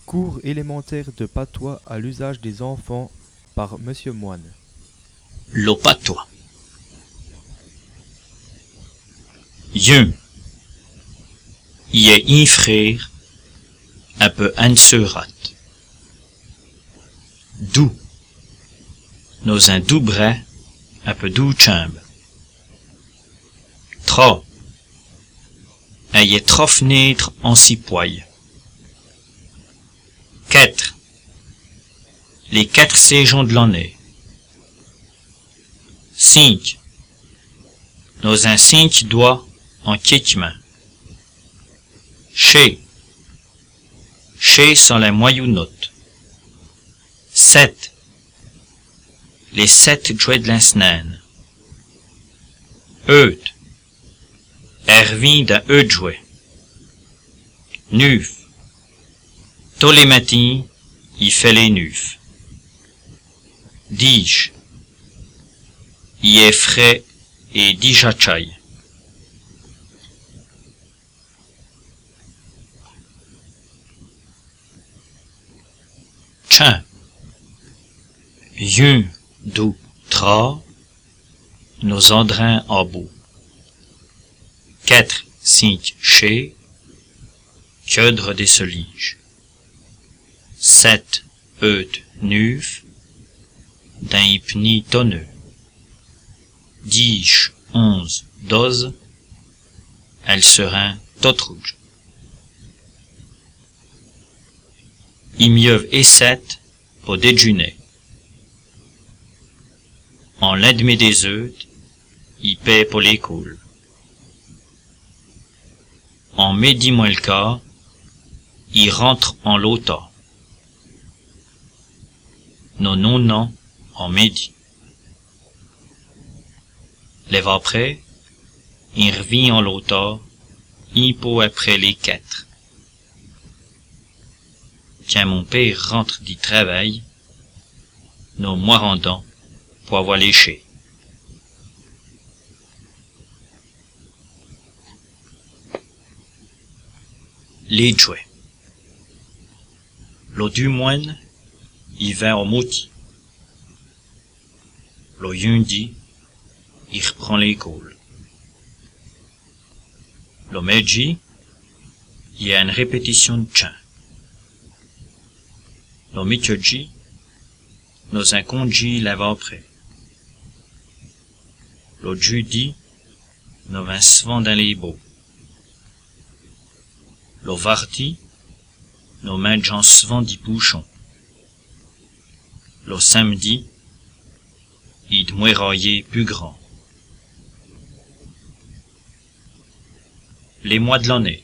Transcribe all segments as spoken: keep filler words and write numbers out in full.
Cours élémentaire de patois à l'usage des enfants par Monsieur Moine. Le patois. Yun. Y est un frère, un peu anseurat. Dou. Nos un doux bras, un peu doux chambre. Tra. Un y est trop fenêtre en six poils. Quatre. Les quatre saisons de l'année. Cinq. Nos un cinq doigts en quatre mains. Chez. Chez sans la moyounote. Sept. Les sept jouets de l'insnaine. Eut. Ervin d'un eut jouet. Neuf. Tous les matins, il fait les neufs. Dix. Il est frais et dix chachai. Tchin. Yun, dou, tra. Nos andrins en bout. Quatre, cinq, chez. Queudre des soliges. Sept, eut, neuf. D'un hypni tonneux. Dix, onze, douze. Elle serin tot rouge. Il mieux et sept pour déjeuner. En l'endemain des œufs, il paie pour l'école. En midi moins le quart, il rentre en l'automne. Nos non-non en midi. L'ève après, il revient en l'automne, un peu après les quatre. Quand mon père rentre du travail, nos mois rendant pour avoir léché. Les jouets. L'eau du moine, il va au moti. Le lundi, il reprend l'école. Le mercredi, il y a une répétition de chant. Le mercredi, nos un congé l'avant-après. Le jeudi, nous vins souvent dans les beaux. Le vardi, nous mangeons souvent des bouchons. Le samedi, il de plus grand. Les mois de l'année.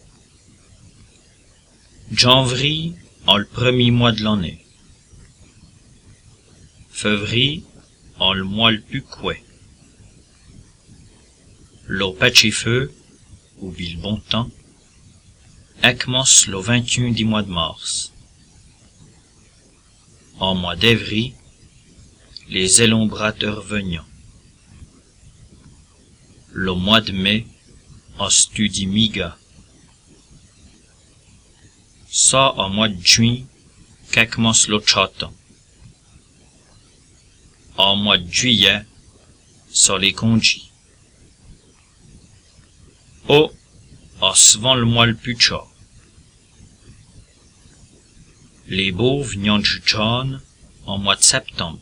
Janvier, en le premier mois de l'année. Février, en le mois le plus coué. Le pachifeu, ou le bon temps, commence le vingt et un du mois de mars. En mois d'avril, les élombrateurs venant. Le mois de mai, en studie miga. Ça, en mois de juin, commence le château. En mois de juillet, sur les congés. Oh, en souvent le mois le plus chaud. Les beaux vignons de jaune en mois de septembre.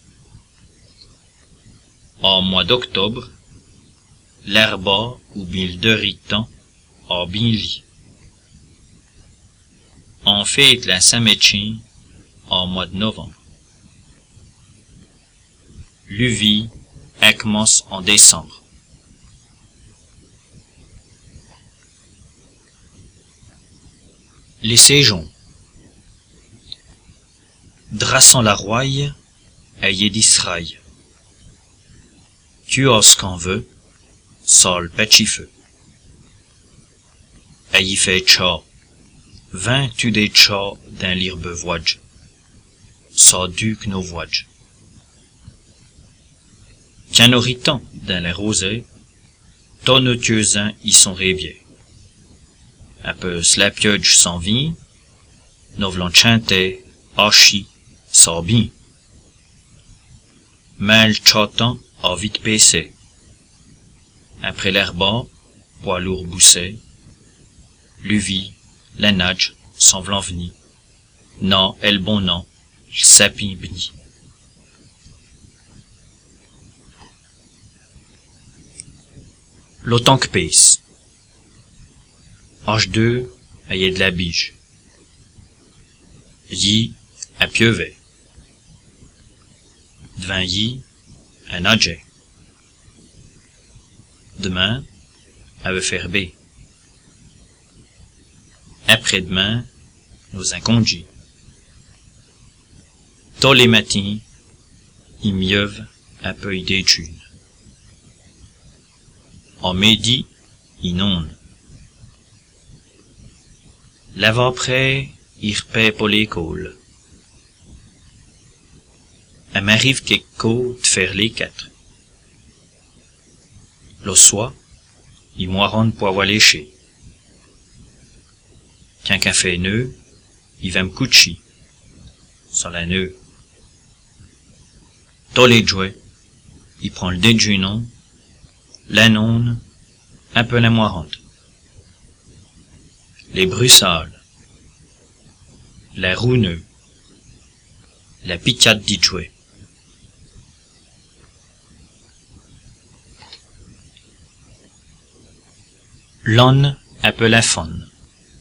En mois d'octobre, l'herba ou bien le deritan a bien lit. En fait la Saint-Médecin en mois de novembre. L'uvie commence en décembre. Les saisons. Drassant la roye, ayez d'Israël. Tu as ce qu'on veut, sol pachifeu. Ayez fait tcha, vingt tu des tcha d'un l'irbe voyage. Sa duc nos voyages. Qu'un oritant dans les rosées, tonnetueusins y sont rêviers. Un peu slapioge sans vie, nous v'lon chanter, hachi, ça bien. Mais le châtain a vite baissé. Après l'herba, poids lourd boussé, l'uvie, la nage, s'en v'lon veni. Non, el bon non, le sapin bni. L'autant que pèse. H deux, ayez de la bige. Yi, à pieuvet. Devant yi, à nager. Demain, à veut faire B. Après-demain, nous incongis. Tous les matins, il mieuve un peu idée d'une. En midi, inonde. L'avant-après, il repère pour l'école. Elle m'arrive quelque de faire les quatre. Le soir, il moironne pour avoir léché. Qu'un café nœud, il va me coucher. Sans la nœud. Tous les jouets, il prend le déjeuner, la nonne, un peu la moirante. Les brussales, la rouneux, la picade dit jouet. L'on un peu la faune.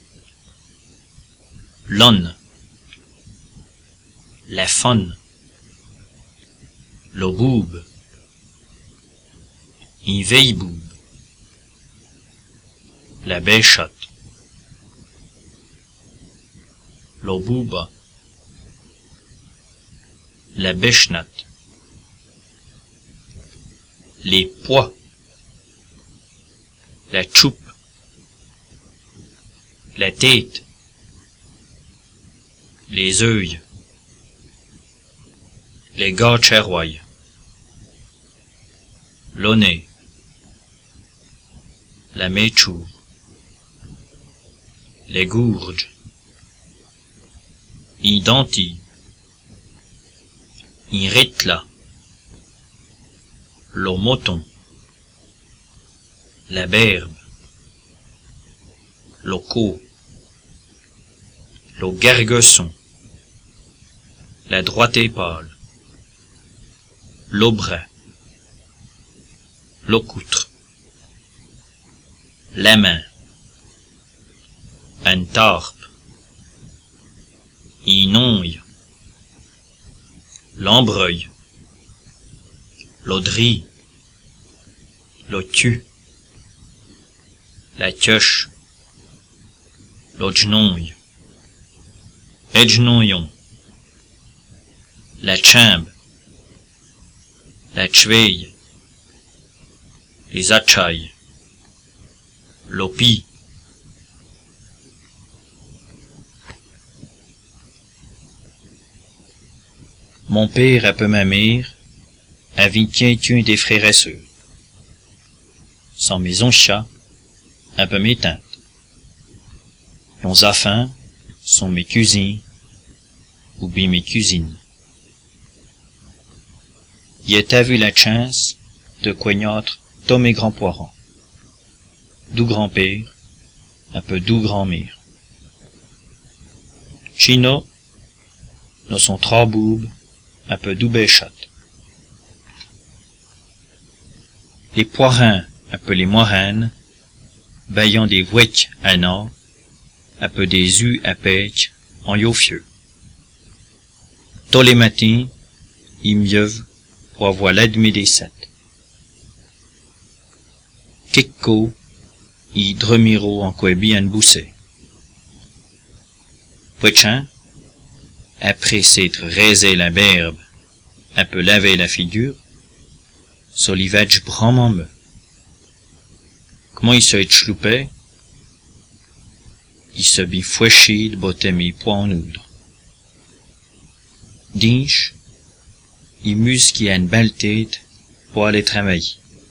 L'on, la faune, le boube, une veille boube, la béchotte, le bouba, la béchnate, les pois, la choupe, la tête, les œils, les gars cheroy, le nez, la méchour, les gourges, une dentille, une rétla, le moton, la berbe, le co, le garguesson, la droite épale, le bras, le coutre, la main, un tarpe, une ongle, l'embreuil, l'audry, le tu, la tioche, le genouille, le genouillon, la chambre, la cheville, les achailles, l'opi. Mon père a peu ma mère, avait tient un des frères et sœurs. Sans maison chat, un peu mes tantes. Nos enfants sont mes cousins, ou bien mes cousines. Y a vu la chance de coignatre tous mes grands-parents. D'où grand-père, un peu d'où grand-mère. Chino, nous sont trois boubes, un peu d'où béchotte. Les poirins, un peu les moiraines, baillant des vouettes à nord, un peu des us à pêche, en yofieux. Tous les matins, ils mieux pour avoir l'admis des sept. Kekko, ils dremiro en quoi bien boussé. Poitchin, après s'être raisé la berbe, un peu lavé la figure, solivage brandement me. Comment il se chloupé? Il se bit foueché de botter mes pois en oudre. Dinche, il muse qui a une belle tête pour aller travailler.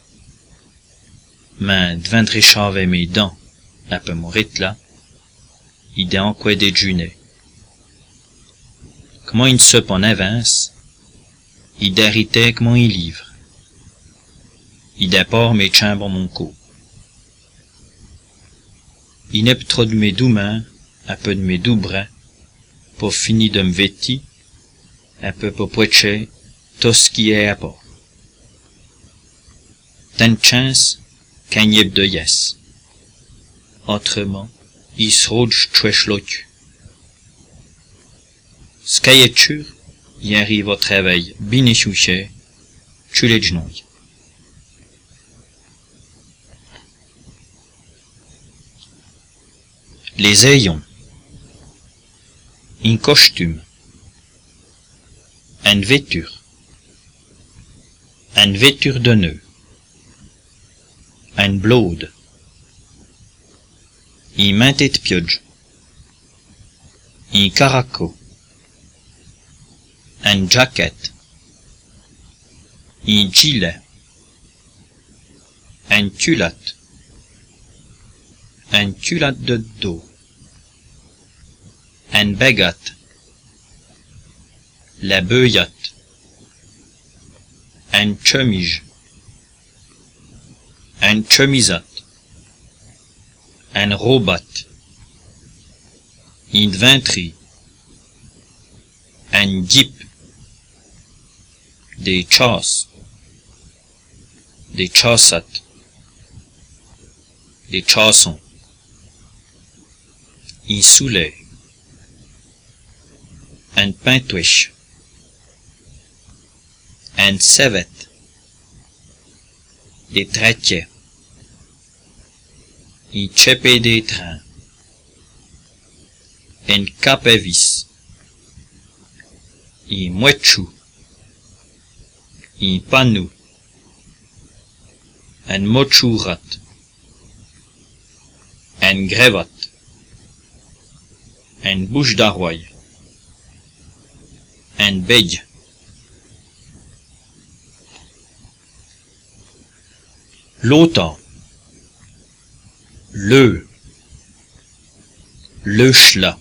Mais devant réchauffer mes dents, un peu mourir là, il a en quoi déjeuner. moi une sep en avance, i d'arritec moi un livre, i d'apport mes chambres mon co. I n'ep trop de mes doux mains, un peu de mes doux bras, pour fini de me vêti, un peu pour poetcher, tout ce qui est à part. Tant de chance, qu'un yep de yes. Autrement, i srodj tchouech l'otu. Skayetchur, y arrive au travail, bin échouché, tu les genouilles. Les ayons. Un costume. Une vêture. Une vêture de nœud. Un blode. Un mantet de piodge. Un caraco. Un jacket. Un gilet. Un culotte. Un culotte de dos. Un baguette. La beuillotte. Un chemise. Un chemisette. Un robot. Une ventrie. Un jeep. Des chasses. Des chassettes. Des chassons. Un soulet. Un pintouche. Un savette. Des tratiers. Un chépé des trains. Un cap à vis. Un mouetchou. Un panou. Un mochourat. Un grévotte. Un bouche d'arroy. Un beige. L'automne. Le. Le chla.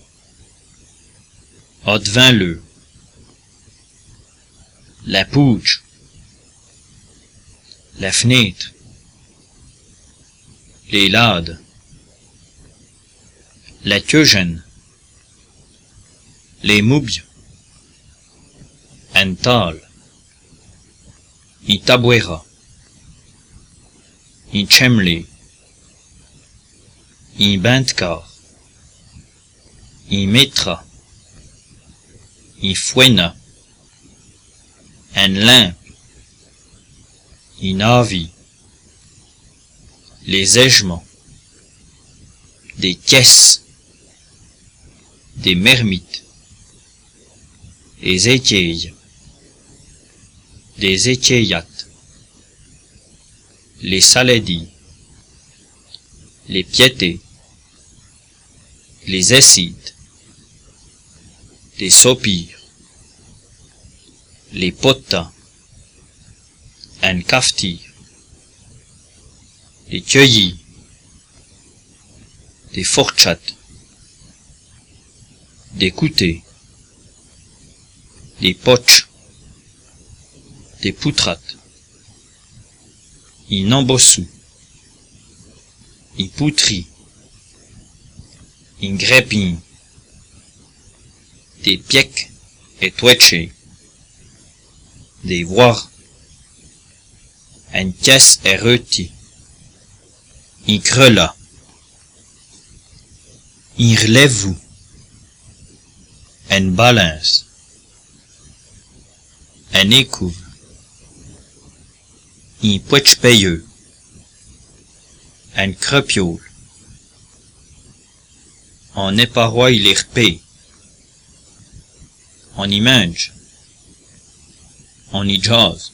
Advint le. La pouche. La fenêtre. Les lades. La queugène. Les moubies. Un tal. Un tabouera. Un chemley. Un bantcar. Un métra. Un fouena. Un limpe. Un avis. Les égements. Des caisses. Des mermites. Des écailles. Des écaillettes. Les saladis. Les piétés. Les acides. Les sopirs. Les potas. Un cafetier. Les cueillis. Des fourchettes. Des coutées. Des poches. Des poutrates. Un embossou. Un poutri. Un grépin. Des pièques et touetchés. Des voires. Un caisse et rôti. Un crelat. Un relève-vous. Une balance. Un écouve. Un poèche payeux. Un crepiole. On éparoie les repais. On y mange. On y jase.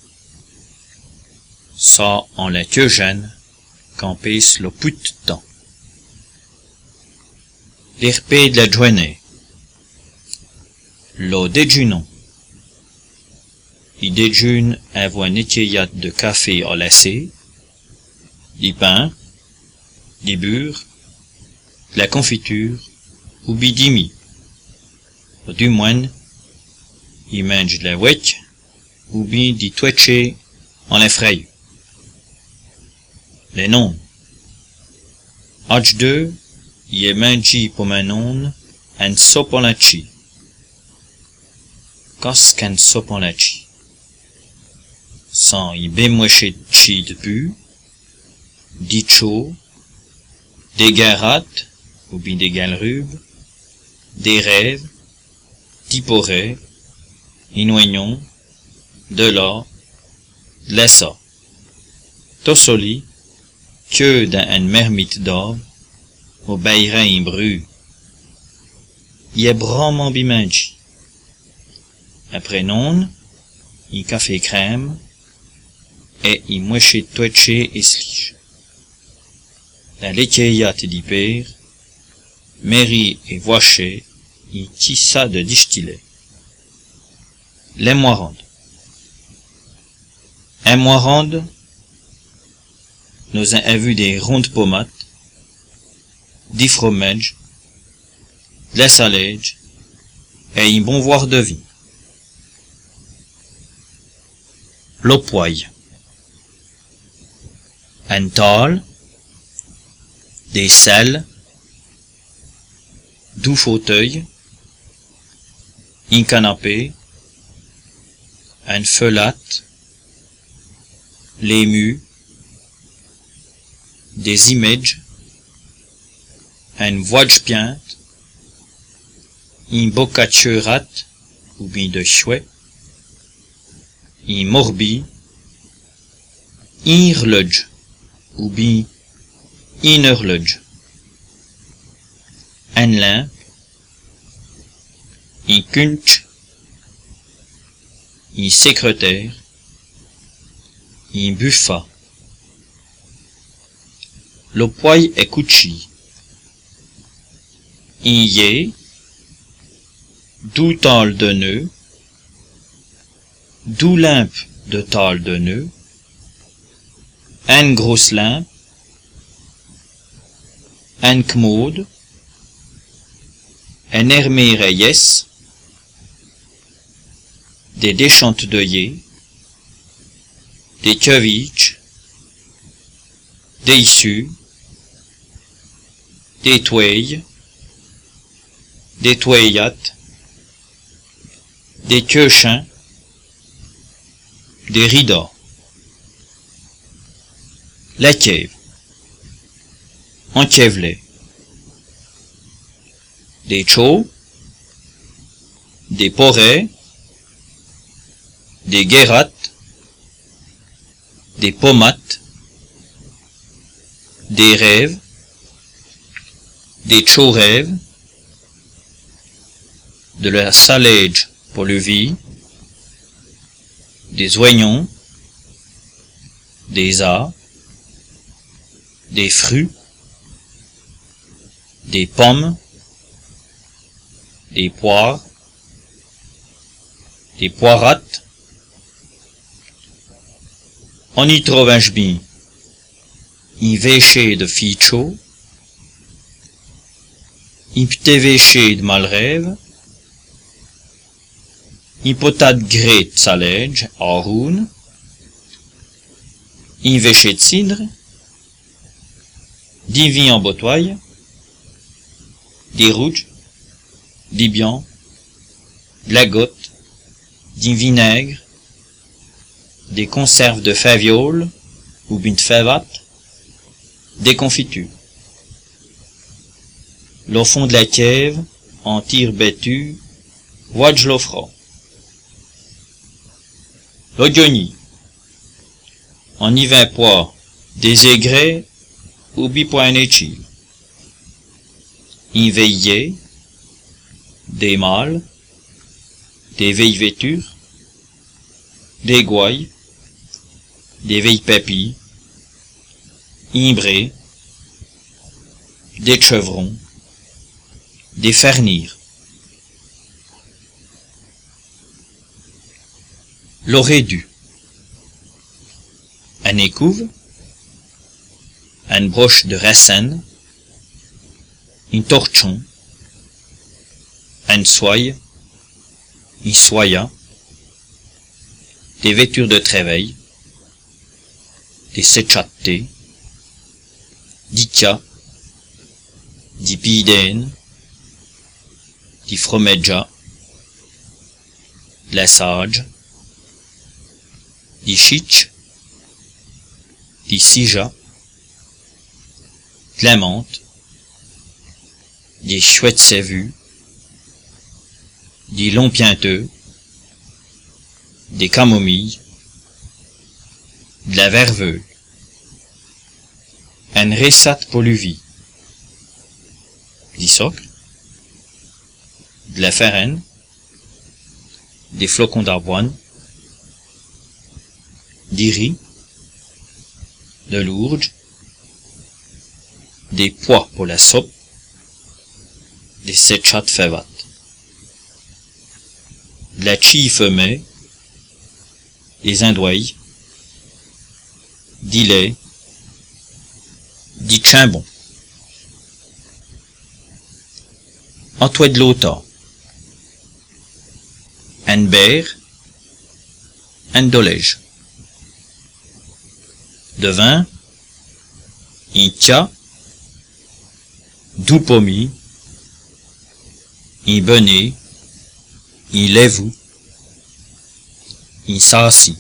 Ça, on la queue jeune, qu'on pisse le put de temps. Les repais de la journée. L'eau déjeunon. Il déjeune avec une écueillette de café au lacet, du pain, du beurre, de la confiture ou bidimi, ou du moins il mange de la ouette, ou bien d'y twetcher en l'effraie. Les noms. Ach deux, il est mangé pour un non, un sopolachi. Qu'est-ce qu'un sopolachi? Sans y bémoucher chi de pu, dit chaud, des garates, ou bien des galrubes, des rêves, tiporés, inoignon, de là, de l'essa. Tossoli, que d'un mermite d'or, au baïrin bru. Y est bramment bimanji. Après non, y café crème, et y mouché twetché et slige. La laitière d'hyper, mairie et voiché, y tissa de distillé. Les moirandes. Un moirande, nous avons vu des rondes pommates, des fromages, de la salade, et un bon voir de vie. L'opoil. Un tal, des selles, deux fauteuils, un canapé, un feuillate, les murs, des images, un voile piante, un bocaturat, ou bien de chouet, un morbi, un horloge, ou bien un horloge, un lampe, un kunch, un secrétaire, un buffet. Le poil est couchi. Un yé, deux tales de nœuds, deux lampes de tales de nœuds, une grosse lampe, un commode, un hermé reyes, des déchantes d'œillets, des keviches, des issues, des touilles, des touillates, des queuchins, des rideaux. La cave, enquevelé, des chaux, des porets, des guérates, des pommates, des rêves, des chaux rêves, de la salage pour le vie, des oignons, des arts, des fruits, des pommes, des poires, des poirates. On y trouve un jbin, un véché de ficho, un petit véché de malrêve, un potade gré de salège, aroun, un véché de cidre, des vins en botoille, des rouges, des biens, de la goutte, du vinaigre, des conserves de faviole ou bien de favate, des confitures. Au fond de la cave, en tire bêtu, voie l'offre. L'ogoni. En y vint pois, des aigrets ou bien pour un échille. Un veillé, des mâles, des veilles vêtures, des gouailles, des veilles papilles, imbrés, des chevrons, des fernirs. L'aurait dû. Un écouve, une broche de racine, un torchon, un soye, un soya, des vêtures de travail, des secciatte, d'iccia, di piden, di fromaggia, de la sage, di chic, di sija, de la menthe, des chouettes sévues, des longs pienteux, des camomilles, de la verveule, un ressat polluvi, du sucre, de la farine, des flocons d'avoine, du riz, de l'ourge, des pois pour la soupe, des secciat fevat, de la chie femée, des indouilles, du lait, du chambon. Antoine de l'automne, un beurre, un dolège, de vin, un tia, du pommi, un benet, un lèvou, un sassi,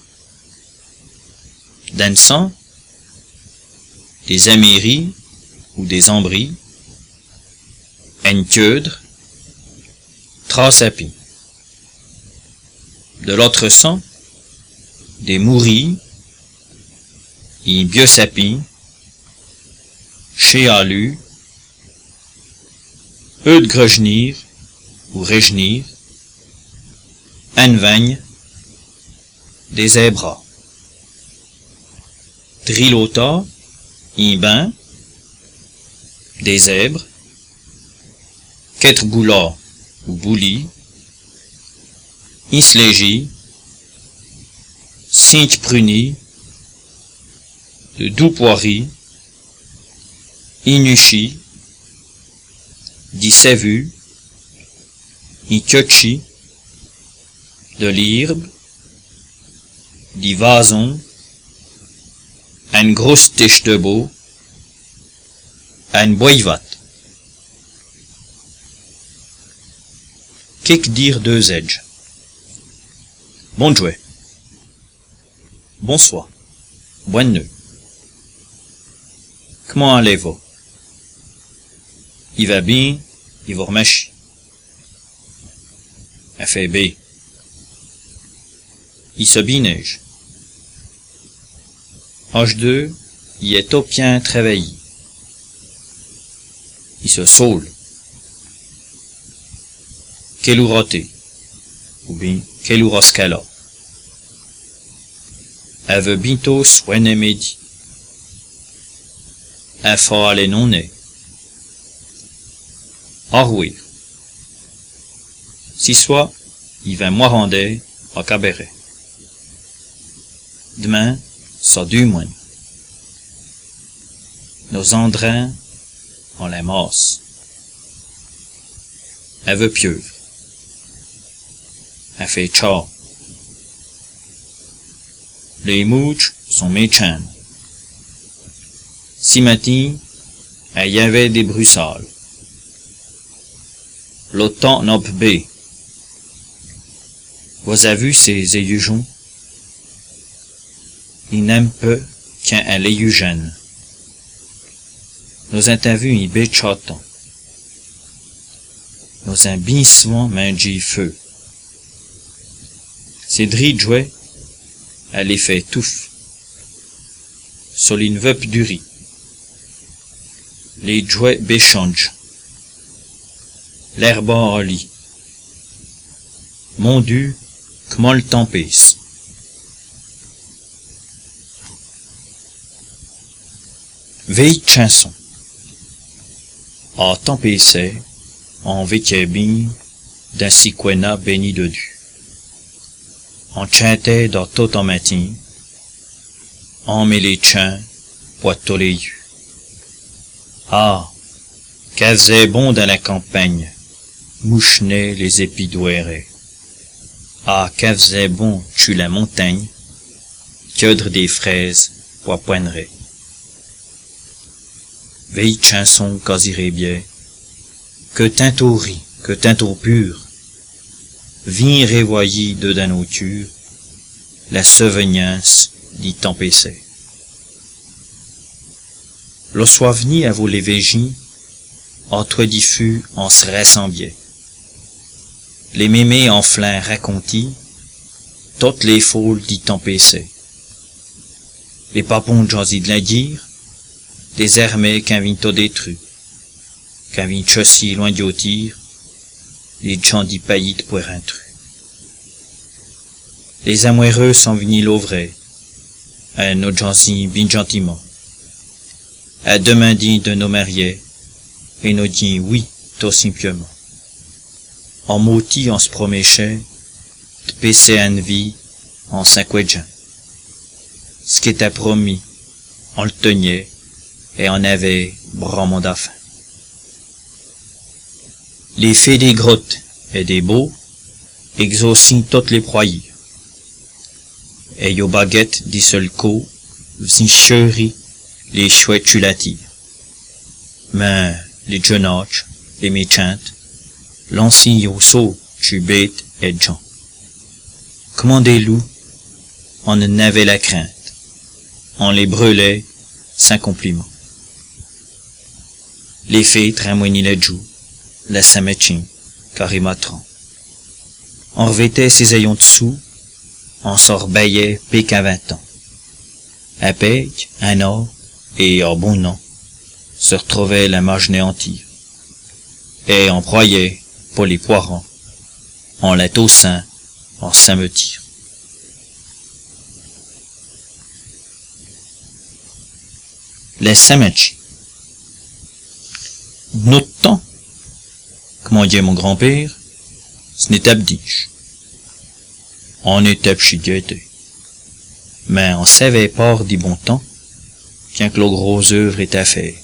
d'un sang, des améries ou des ambris, un tieudre, trois sapins. De l'autre sang, des mouris, un biosapin, chéalu, eux de gregenir ou régenir, un vagne, des zébras. Drilota, un bain, des zèbres, quatre boulas ou boulis, un slégi, cinq prunis, de doux poiris, un nuchi, dix sévus, un tchotchi, de l'herbe, dix vason, une grosse tiche de beau, un boivat. Qu'est-ce dire deux edges? Bon jouet. Bonsoir. Bonne nuit. Comment allez-vous? Il va bien, il vous remercie. Elle fait B. Il se bineige. H deux, il est au bien travaillé. Il se saoule. Quel ou raté? Ou bien, quel ou rascala? Elle veut bientôt soigner midi. Elle faut aller non né. Au oui. Si soit, il va moi rendre au cabaret. Demain, ça du moins. Nos andrins, on les masse. Elle veut pieuvre. Elle fait tchao. Les mouches sont méchants. Si matin, il y avait des brussales. L'automne n'a pas bé. Vous avez vu ces éyujons? Ils n'aiment peu qu'un un l'éyugène. Nous avons vu un bé chaton. Nous avons bien souvent mangé feu. C'est dri jouet, elle les fait touffe. Sur une veuve du riz. Les jouets béchangent. L'herbe en lit. Mon Dieu, comment le temps passe. Veille chanson. À temps passé, en véquait bien, d'un siquena béni de Dieu. On chantait dans tout en matin, on met les chants, poitou les yeux. Ah, qu'elle faisait bon dans la campagne, mouchenet les épis douérés. Ah, qu'elle faisait bon, tu la montagne, cueudre des fraises, pour poigneret. Veille chanson quasi bien, que tantôt rit, que tantôt pur, vient révoyer de danoture, la souvenance d'y tempécer. Le soit venu à vous les végis, en toi diffus, on se rassemblait. Les mémés en flanc racontis, toutes les foules d'y tempécer. Les papons de jasis de la guire, des armées qu'un vin t'a détruit, qu'un vin chassis loin d'yotir, les gens d'y paillit pour intrus. Les amoureux sont venus l'ouvrer, à nos jasis bien gentiment, à demander de nos mariés, et nous dit oui, tout simplement. En moti, on se promettait, de passer une vie en cinquante ans. Ce qui était promis, on le tenait, et on avait bramant d'afin. Les fées des grottes et des beaux exaucent toutes les prières. Et yo baguettes des seuls coups, v'sin chéri les chouettes chulatives. Mais les jeunaches, les méchantes, l'ancien yo saut, tu bête et Jean. Comment des loups, on en avait la crainte. On les brûlait sans compliment. Les fées tramouignaient les joues, la samétchine, carimatran. On revêtait ses ayons dessous, on s'en rebaillait pique à vingt ans. À Pêque, un or, et en bon nom, se retrouvait la mage néantie. Et on croyait, pour les poirons, on l'est au sein, en sametir. Les Samechi. Notre temps, comment dit mon grand-père, ce n'était abdiche. On était pchigueté. Mais on savait pas du bon temps, bien que le gros œuvre était fait.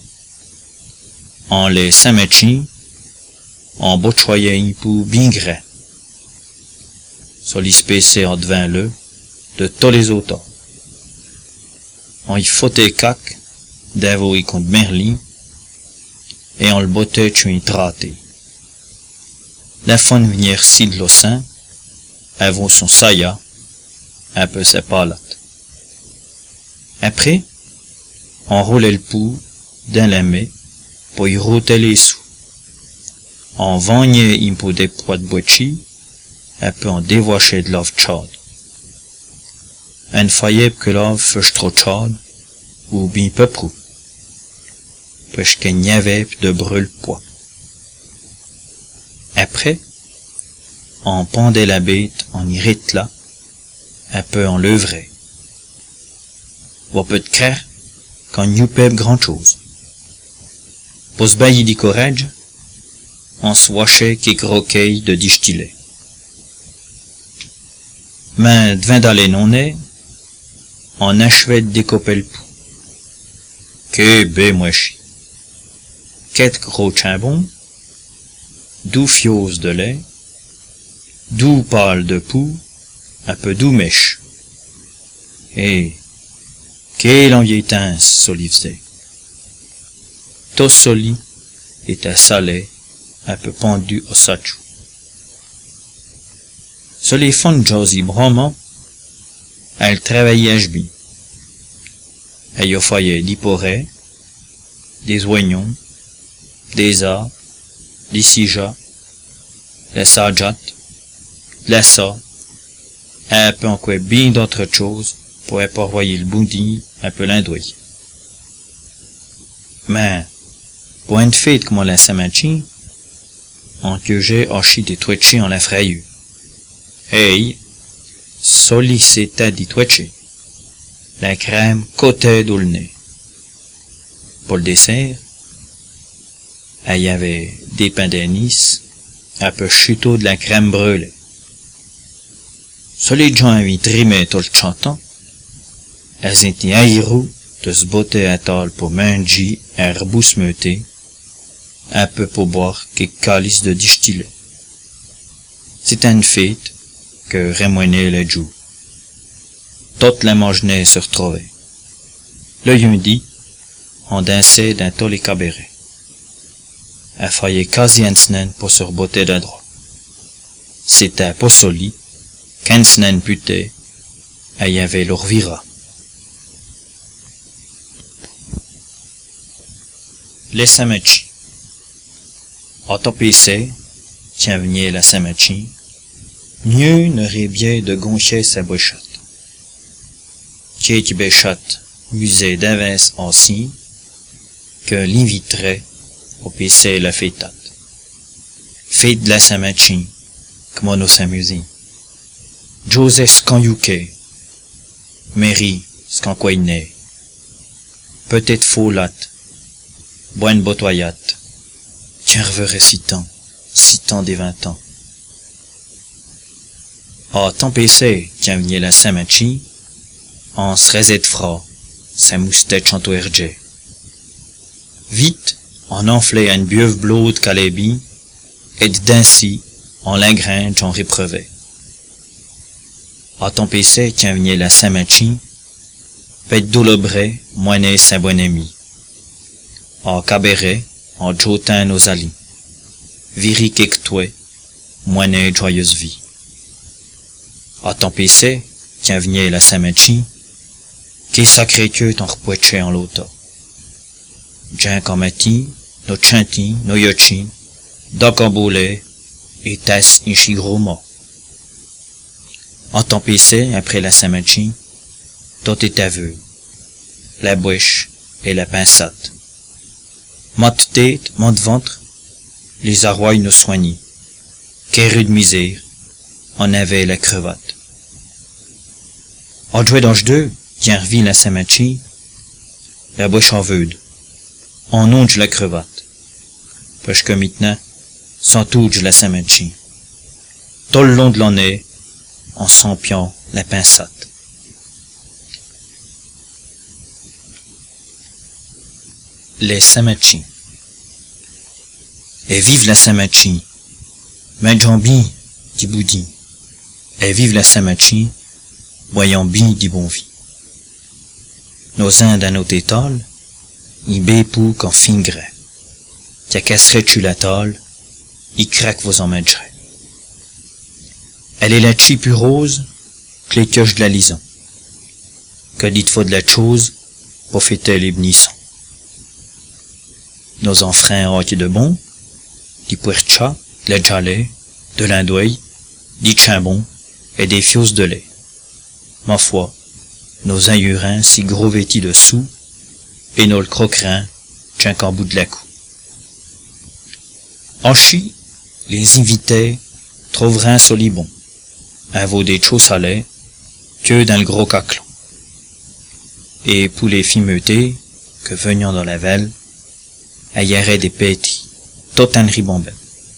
On les Samechi, on botchoyait pour bien gras. Sur l'espèce en devint le, de tous les auteurs. On y foutait cac, d'avouer contre Merlin, et on le bottait tu y traté. La fin de venir si de l'océan, avant son saya, un peu sa palate. Après, on roulait le pouls dans la main, pour y router les sous. On vagnait un peu des poids de boichi, un peu on dévochait de l'ov chaude. Un foyer que l'ov fût trop chaude, ou bien peu prou. Parce qu'il n'y avait de brûle poids. Après, on pendait la bête en irrite là, un peu en levrait. Ou peut de craire qu'on n'y eut grand chose. Pour se bailler du courage, on se wachait quelques roqueilles de distiller. Mais devant d'aller non nez, on achevait de découper le pouls. Que bé moi chi. Quatre gros chambons, douze fioses de lait, douze pâles de poux, un peu douze mèches. Et, quel envie éteint solivsé. Tout soli était salé, un peu pendu au sachou. Sur les fonds de Josie Brahman, elle travaillait à bien. Elle y offrait des porets, des oignons, des arbres, des sijas, des sajates, de la sorte, un peu en quoi bien d'autres choses pour envoyer le boudi un peu l'indouille. Mais, pour une fête comme on la Samechi, on cueillait aussi des twitchés en la frayu. Hey, sollicitait des twitchés. La crème côté dans le nez. Pour le dessert, il y avait des pains d'anis, un peu chuteau de la crème brûlée. Sur les gens avaient trimé tout le chantant, elles étaient aïrous de se botter à table pour manger un rebousse meuté, un peu pour boire quelques calices de distillé. C'était une fête que remoinait le jour. Toute la mangenée se retrouvait. Le lundi, on dansait dans tous les cabarets. Elle faillait quasi une semaine pour se rebotter d'un droit. C'était pas soli, qu'une semaine putait, et y avait leur vira. Les Saint-Machi. Autopissé, tiens venir la Saint-Machi, mieux n'aurait bien de goncher sa bouchotte. Qui qui béchotte, musée d'invence ainsi, que l'inviterait au P C la fêtate. Fête de la Saint-Machi, comme on s'amuser. Joseph Skanyuke, Mary Skankwayne, peut-être folate, bonne botoyate, tiens reverrait si tant, si tant des vingt ans. Ah, tant P C, tiens venir la Saint-Machi, en se de froid, sa moustache chanto ergé. Vite, on enflait une bieuve bleu de Calabi, et d'ainsi, en l'ingringe en réprevait. À ton P C, tiens venir la Saint-Machi, pète doulobré, moiné saint bon ami. En cabaret, en jotin nos alliés. Viri kektoé, moiné joyeuse vie. À ton P C, tiens venir la Saint-Machi, qui sacré Dieu t'en repouetché en l'auto. Jean Kamati, no chanti, no yochin, d'Akambole, et tas Inchigroma. En ton P C, après la Saint-Machi, tout est aveu, la bouche et la pincette. Mante tête, mante ventre, les arrois nous soignent. Quelle rue de misère, on avait la crevette. En jouet d'ange deux, tiens revit la Saint-Machi, la bouche en veude, en onge la crevette. Parce que maintenant, sans touche la Saint-Machi. Tout le long de l'année, en s'empiant la pincette. Les Saint-Machi. Et vive la Saint-Machi. Mais jambi, dit Boudi. Et vive la Saint-Machi, voyant bi, dit bon vie. Nos Indes à nos tétales, y bépou qu'en fin grès. Tia casserait tu la tôle, y craque vos emmènerais. Elle est la chi plus rose que les queuches de la lison. Que dites-vous de la chose pour fêter les benissons. Nos enfreins ont été de bon, du puercha, de la jalée, de l'indouille, du chambon et des fios de lait. Ma foi, nos aïurins si gros vêtis de sous, et nos croquerins, tient qu'en bout de la cou. En chi, les invités trouveraient solibon, un veau des chaux salés, que dans le gros caclon. Et pour les fimeutés, que venions dans la velle, il y aurait des petits, tout un ribambin.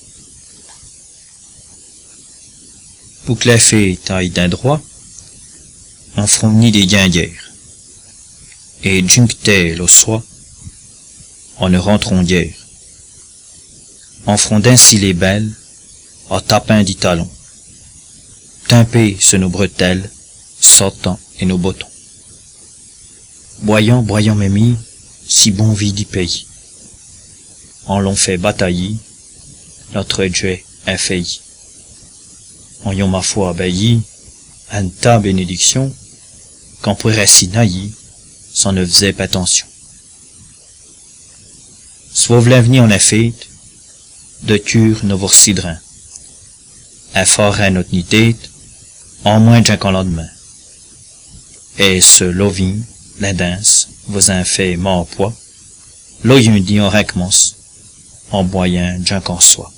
Pour que la fée taille d'un droit, on fournit des guinguères. Et juncté le soir, on ne rentrons guère. On feront ainsi les belles, en tapant du talon. Timpé sur nos bretelles, sortant et nos bottons. Boyant, boyant mémie, si bon vie du pays. On l'on fait batailler, notre Dieu a failli. On y a ma foi abailli, un tas bénédiction, qu'on pourrait si naillir, sans ne faisait pas attention. Sauve l'avenir en la fête, de cure nos vorcidrins. Un fort à notre tête, en moins d'un qu'en lendemain. Et ce lovin, la danse, vous en fait mort poids, l'oyen dit en recommence, en boyant d'un qu'en soit.